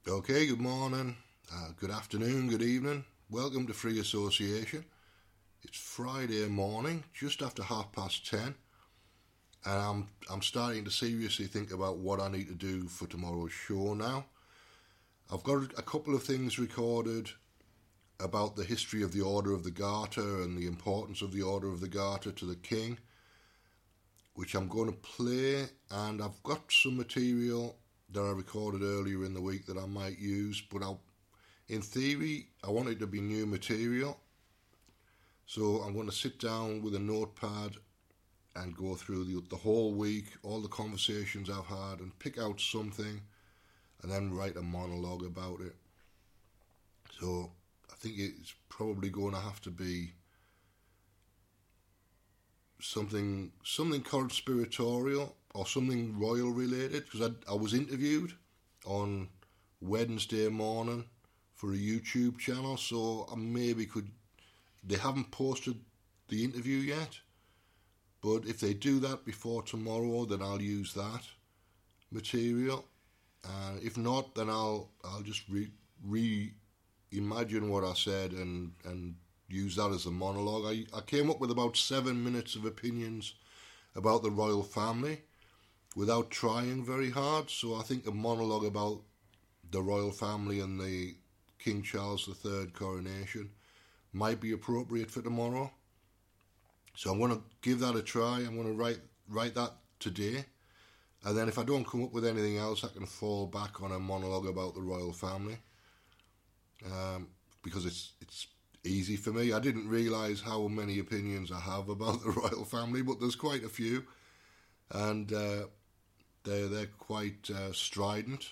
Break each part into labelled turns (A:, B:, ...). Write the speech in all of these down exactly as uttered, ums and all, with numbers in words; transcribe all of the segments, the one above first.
A: Okay, good morning, uh, good afternoon, good evening. Welcome to Free Association. It's Friday morning, just after half past ten, and I'm I'm starting to seriously think about what I need to do for tomorrow's show now. I've got a couple of things recorded about the history of the Order of the Garter and the importance of the Order of the Garter to the King, which I'm going to play, and I've got some material that I recorded earlier in the week that I might use, but I'll, in theory, I want it to be new material. So I'm going to sit down with a notepad and go through the, the whole week, all the conversations I've had, and pick out something, and then write a monologue about it. So I think it's probably going to have to be something something conspiratorial or something royal related, because I, I was interviewed on Wednesday morning for a YouTube channel, so I maybe could. They haven't posted the interview yet, but if they do that before tomorrow, then I'll use that material. And uh, if not, then I'll I'll just re, re imagine what I said and and use that as a monologue. I, I came up with about seven minutes of opinions about the royal family without trying very hard. So I think a monologue about the royal family and the King Charles the Third coronation might be appropriate for tomorrow. So I'm going to give that a try. I'm going to write write that today. And then if I don't come up with anything else, I can fall back on a monologue about the royal family. Um, because it's it's easy for me. I didn't realise how many opinions I have about the royal family, but there's quite a few. And uh, they're, they're quite uh, strident.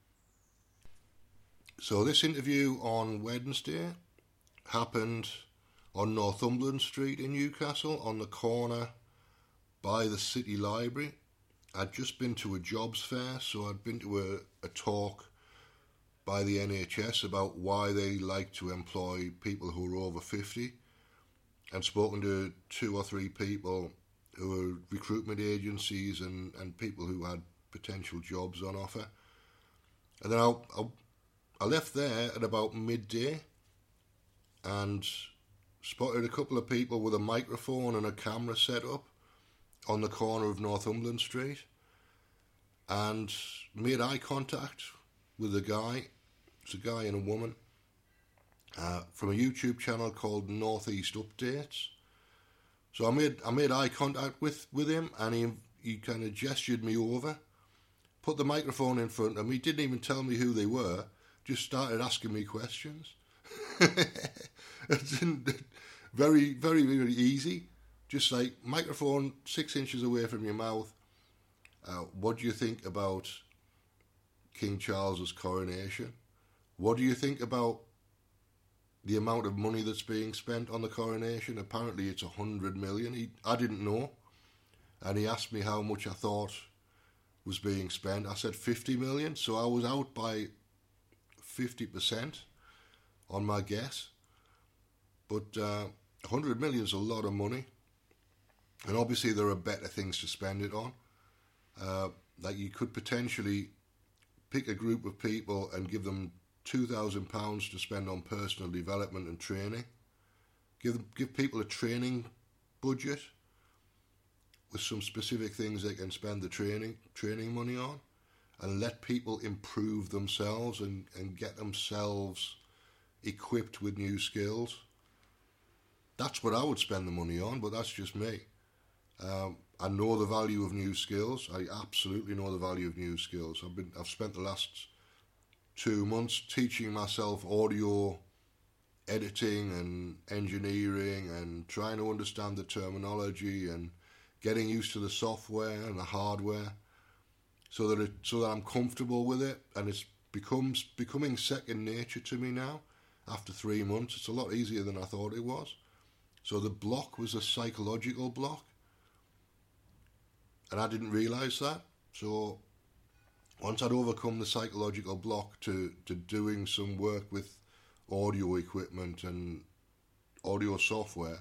A: So this interview on Wednesday happened on Northumberland Street in Newcastle, on the corner by the City Library. I'd just been to a jobs fair, so I'd been to a, a talk by the N H S about why they like to employ people who are over fifty, and spoken to two or three people who were recruitment agencies and, and people who had potential jobs on offer. And then I, I, I left there at about midday and spotted a couple of people with a microphone and a camera set up on the corner of Northumberland Street, and made eye contact with a guy. It's a guy and a woman uh, from a YouTube channel called Northeast Updates. So I made I made eye contact with, with him, and he he kind of gestured me over, put the microphone in front of me, didn't even tell me who they were, just started asking me questions. very, very, very easy. Just like, microphone six inches away from your mouth. Uh, what do you think about King Charles's coronation? What do you think about the amount of money that's being spent on the coronation? Apparently it's a hundred million. He, I didn't know. And he asked me how much I thought was being spent. I said fifty million. So I was out by fifty percent on my guess. But uh, a hundred million is a lot of money. And obviously there are better things to spend it on. Uh, like you could potentially pick a group of people and give them two thousand pounds to spend on personal development and training. Give them, give people a training budget with some specific things they can spend the training training money on, and let people improve themselves and, and get themselves equipped with new skills. That's what I would spend the money on, but that's just me. Um, I know the value of new skills. I absolutely know the value of new skills. I've been I've spent the last two months teaching myself audio editing and engineering and trying to understand the terminology and getting used to the software and the hardware, so that it, so that I'm comfortable with it, and it's becomes becoming second nature to me now. After three months, it's a lot easier than I thought it was. So the block was a psychological block, and I didn't realise that. So once I'd overcome the psychological block to, to doing some work with audio equipment and audio software,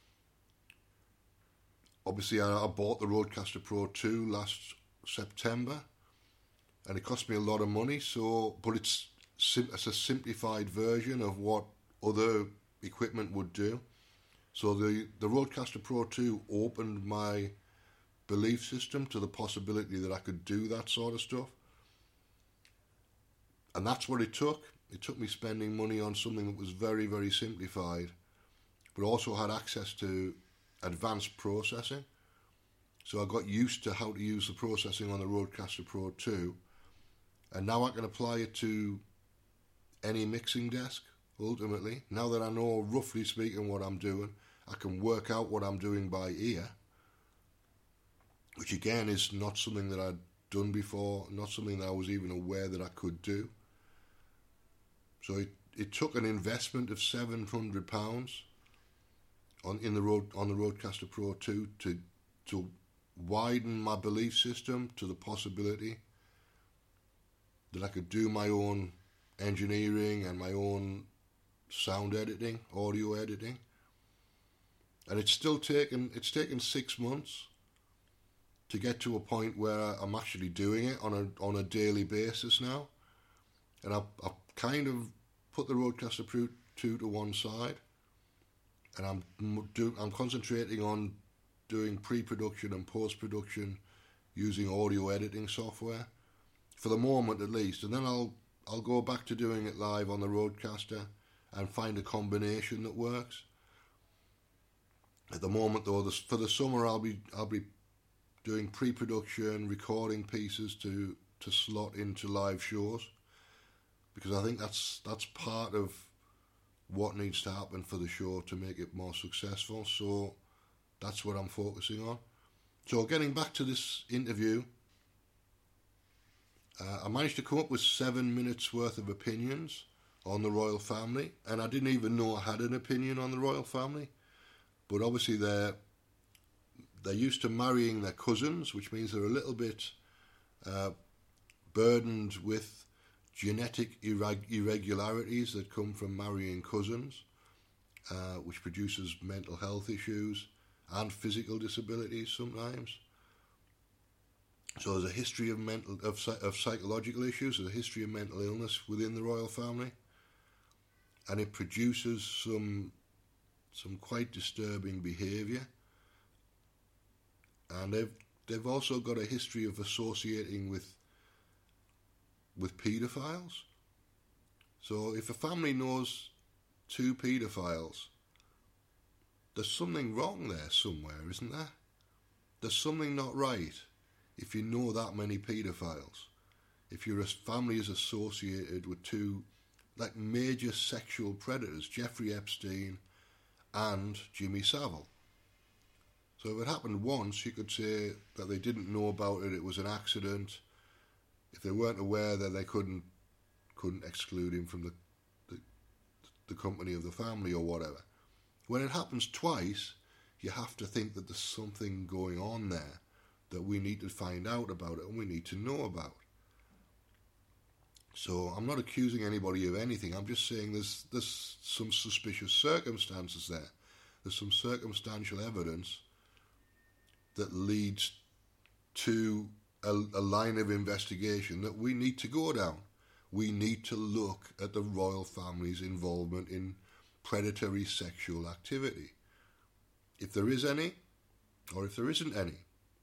A: obviously I, I bought the Rodecaster Pro two last September, and it cost me a lot of money. So, but it's sim- it's a simplified version of what other equipment would do. So the, the Rodecaster Pro two opened my belief system to the possibility that I could do that sort of stuff. And that's what it took. It took me spending money on something that was very, very simplified, but also had access to advanced processing. So I got used to how to use the processing on the Rodecaster Pro two, and now I can apply it to any mixing desk, ultimately. Now that I know, roughly speaking, what I'm doing, I can work out what I'm doing by ear, which again is not something that I'd done before, not something that I was even aware that I could do. So it, it took an investment of seven hundred pounds on in the road on the Rodecaster Pro two to to widen my belief system to the possibility that I could do my own engineering and my own sound editing, audio editing. And it's still taken it's taken six months to get to a point where I'm actually doing it on a on a daily basis now. And I've, I've kind of put the Rodecaster Pro two to one side, and I'm do, I'm concentrating on doing pre-production and post-production using audio editing software for the moment, at least. And then I'll I'll go back to doing it live on the Rodecaster and find a combination that works. At the moment, though, this, for the summer, I'll be I'll be doing pre-production, recording pieces to to slot into live shows, because I think that's that's part of what needs to happen for the show to make it more successful. So that's what I'm focusing on. So getting back to this interview, uh, I managed to come up with seven minutes worth of opinions on the royal family, and I didn't even know I had an opinion on the royal family. But obviously they're they're used to marrying their cousins, which means they're a little bit uh, burdened with genetic irreg- irregularities that come from marrying cousins, uh, which produces mental health issues and physical disabilities sometimes. So there's a history of mental of, of psychological issues, there's a history of mental illness within the royal family, and it produces some some quite disturbing behaviour. And they've they've also got a history of associating with with paedophiles. So if a family knows two paedophiles, there's something wrong there somewhere, isn't there? There's something not right if you know that many paedophiles. If your family is associated with two like major sexual predators, Jeffrey Epstein and Jimmy Savile. So if it happened once, you could say that they didn't know about it, it was an accident. If they weren't aware, then they couldn't couldn't exclude him from the, the the company of the family or whatever. When it happens twice, you have to think that there's something going on there that we need to find out about it and we need to know about. So I'm not accusing anybody of anything. I'm just saying there's there's some suspicious circumstances there. There's some circumstantial evidence that leads to a, a line of investigation that we need to go down. We need to look at the royal family's involvement in predatory sexual activity, if there is any, or if there isn't any.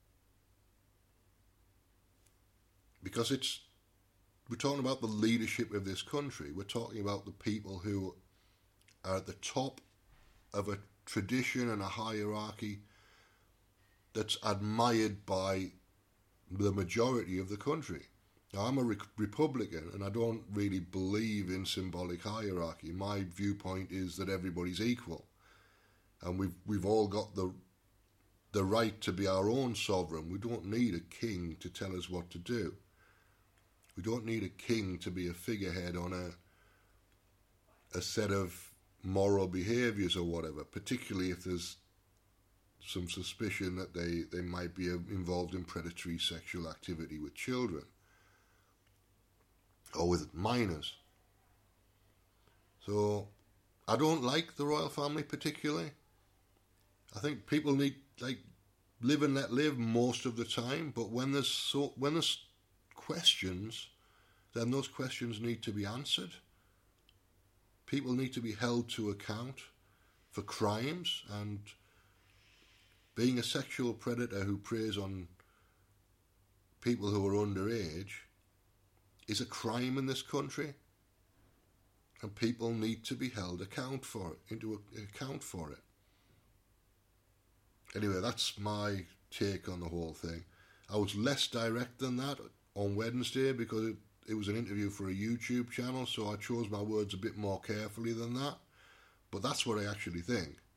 A: Because it's we're talking about the leadership of this country. We're talking about the people who are at the top of a tradition and a hierarchy that's admired by the majority of the country. Now, I'm a re- Republican, and I don't really believe in symbolic hierarchy. My viewpoint is that everybody's equal, and we've we've all got the the right to be our own sovereign. We don't need a king to tell us what to do. We don't need a king to be a figurehead on a a set of moral behaviours or whatever, particularly if there's some suspicion that they, they might be involved in predatory sexual activity with children or with minors. So I don't like the royal family particularly. I think people need, like, live and let live most of the time, but when there's so when there's questions then those questions need to be answered. People need to be held to account for crimes, and being a sexual predator who preys on people who are underage is a crime in this country, and people need to be held account for it, into account for it. Anyway, that's my take on the whole thing. I was less direct than that on Wednesday because it, it was an interview for a YouTube channel, so I chose my words a bit more carefully than that. But that's what I actually think.